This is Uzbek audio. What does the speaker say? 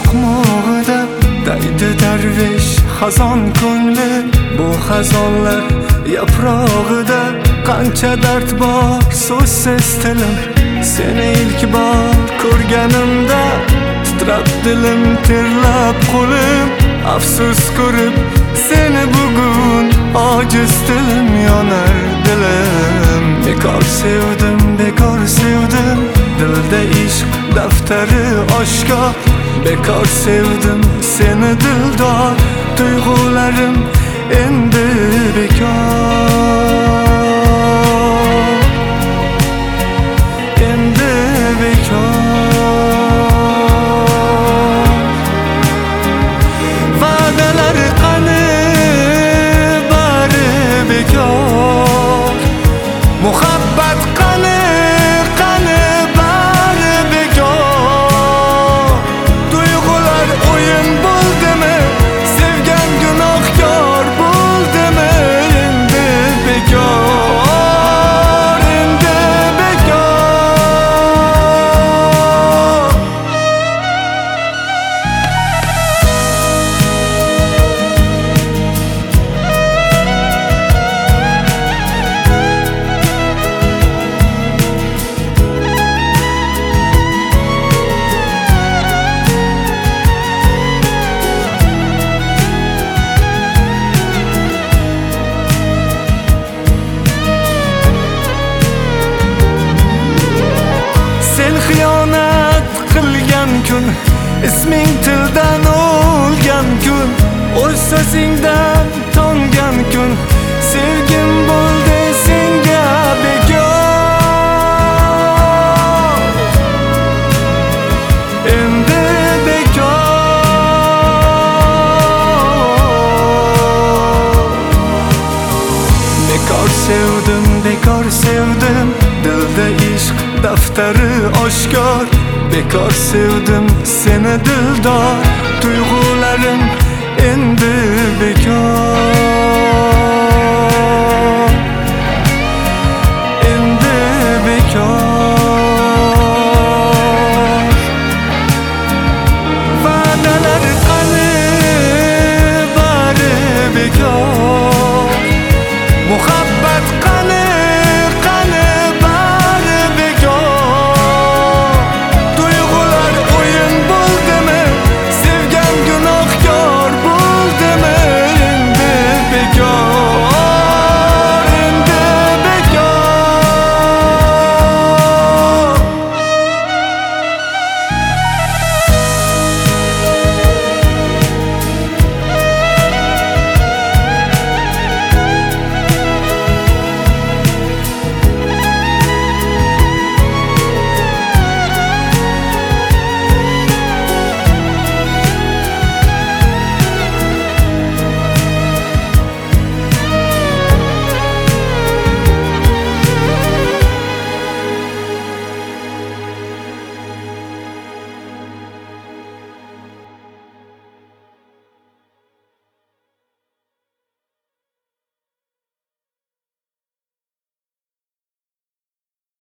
so'qmog'ida daydi darvish xazon ko'ngli. Bu xazonlar yaprog'ida qancha dard bor so'zsiz tilim. Seni ilk bor ko'rganimda titrab dilim, terlab qo'lim. Afsus ko'rib seni bugun ojiz dilim, yonar dilim. Bekor sevdim, bekor sevdim, dilda ishq daftari oshkor. Bekor sevdim seni dildor, tuyg'ularim endi bekor. Endi bekor. Va'dalar qani, bari bekor. Muhabbat qani, qani, bari bekor. Tuyg'ular o'yin bo'ldimi, sevgan gunohkor bo'ldimi? Endi bekor, endi bekor. Sen xiyonat qilgan kun, isming tildan o'lgan kun, o'z so'zingdan tongan kun, sevgim bo'ldi senga bekor. Endi bekor. Bekor sevdim, bekor sevdim, dilda ishq daftari oshkor. Bekor sevdim seni dildor, tuyg'ularim endi bekor.